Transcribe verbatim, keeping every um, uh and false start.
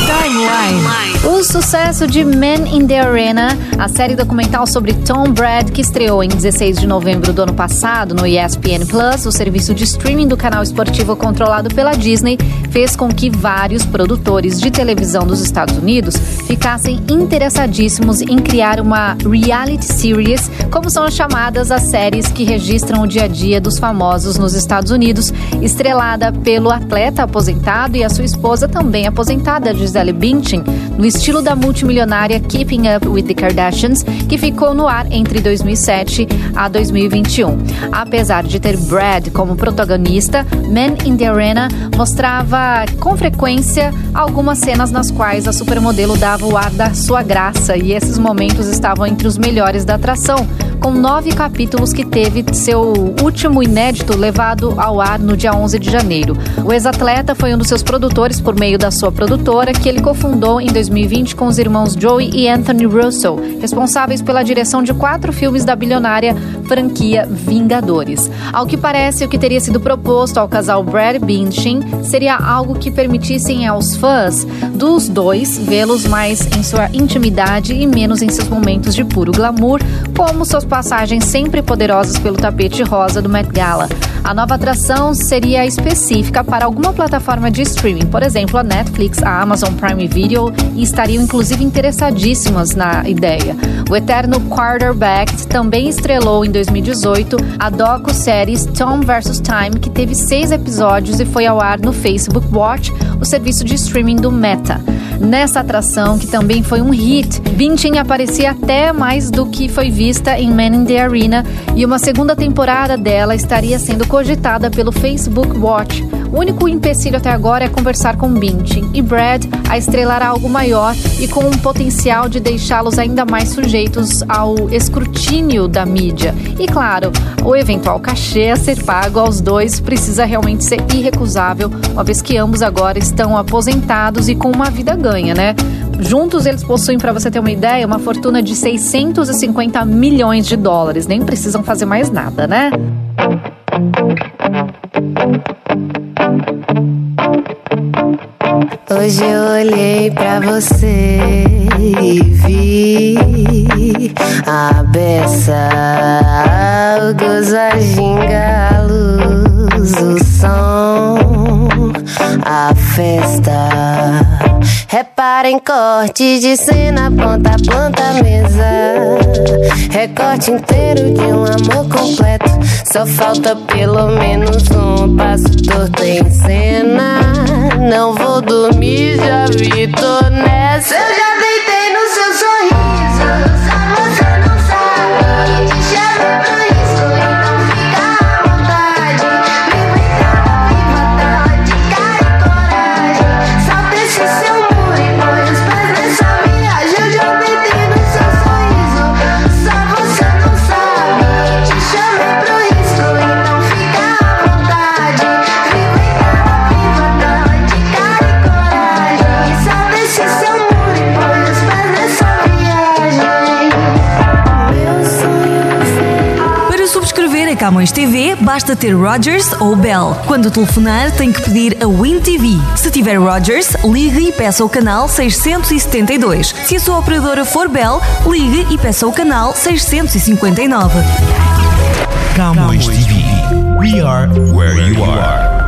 Timeline. O sucesso de Man in the Arena, a série documental sobre Tom Brady, que estreou em dezesseis de novembro do ano passado no E S P N Plus, o serviço de streaming do canal esportivo controlado pela Disney, fez com que vários produtores de televisão dos Estados Unidos ficassem interessadíssimos em criar uma reality series, como são chamadas as séries que registram o dia a dia dos famosos nos Estados Unidos, estrelada pelo atleta aposentado e a sua esposa também aposentada, Gisele Bündchen, no estilo da multimilionária Keeping Up with the Kardashians, que ficou no ar entre dois mil e sete a dois mil e vinte e um. Apesar de ter Brad como protagonista, Man in the Arena mostrava com frequência algumas cenas nas quais a supermodelo dava o ar da sua graça, e esses momentos estavam entre os melhores da atração, com nove capítulos que teve seu último inédito levado ao ar no dia onze de janeiro. O ex-atleta foi um dos seus produtores por meio da sua produtora, que ele cofundou em dois mil e vinte com os irmãos Joey e Anthony Russell, responsáveis pela direção de quatro filmes da bilionária franquia Vingadores. Ao que parece, o que teria sido proposto ao casal Brad e Bündchen seria algo que permitissem aos fãs dos dois vê-los mais em sua intimidade e menos em seus momentos de puro glamour, como suas passagens sempre poderosas pelo tapete rosa do Met Gala. A nova atração seria específica para alguma plataforma de streaming, por exemplo, a Netflix, a Amazon Prime Video, e estariam inclusive interessadíssimas na ideia. O eterno quarterback também estrelou em dois mil e dezoito a docu-série Tom versus Time, que teve seis episódios e foi ao ar no Facebook Watch, o serviço de streaming do Meta. Nessa atração, que também foi um hit, Bündchen aparecia até mais do que foi vista em Man in the Arena, e uma segunda temporada dela estaria sendo cogitada pelo Facebook Watch. O único empecilho até agora é conversar com Bündchen e Brad a estrelar algo maior e com um potencial de deixá-los ainda mais sujeitos ao escrutínio da mídia. E claro, o eventual cachê a ser pago aos dois precisa realmente ser irrecusável, uma vez que ambos agora estão aposentados e com uma vida ganha, né? Juntos eles possuem, para você ter uma ideia, uma fortuna de seiscentos e cinquenta milhões de dólares. Nem precisam fazer mais nada, né? Hoje eu olhei pra você e vi a beça, o gozo, a ginga, a luz, o som, a festa. Repara em corte de cena, ponta a ponta, mesa. Recorte inteiro de um amor completo. Só falta pelo menos um passo torto em cena. Não vou dormir, já vi, tô nessa. Eu já deitei no seu sorriso, só você não sabe. Te chamo pra isso, então fica à vontade. Me brincar, me matar, de cara e coragem. Salta esse seu muro e põe os pés nessa viagem. Eu já deitei no seu sorriso, só você não sabe. Te chamo pra isso, então fica à vontade. Me brincar, me matar, de cara e coragem. Salta esse seu muro e põe os pés nessa viagem. Meu sonho foi... Para subscrever a Camões T V, basta ter Rogers ou Bell. Quando telefonar, tem que pedir a Win T V. Se tiver Rogers, ligue e peça o canal seiscentos e setenta e dois. Se a sua operadora for Bell, ligue e peça o canal seiscentos e cinquenta e nove. Camões T V. We are where you are.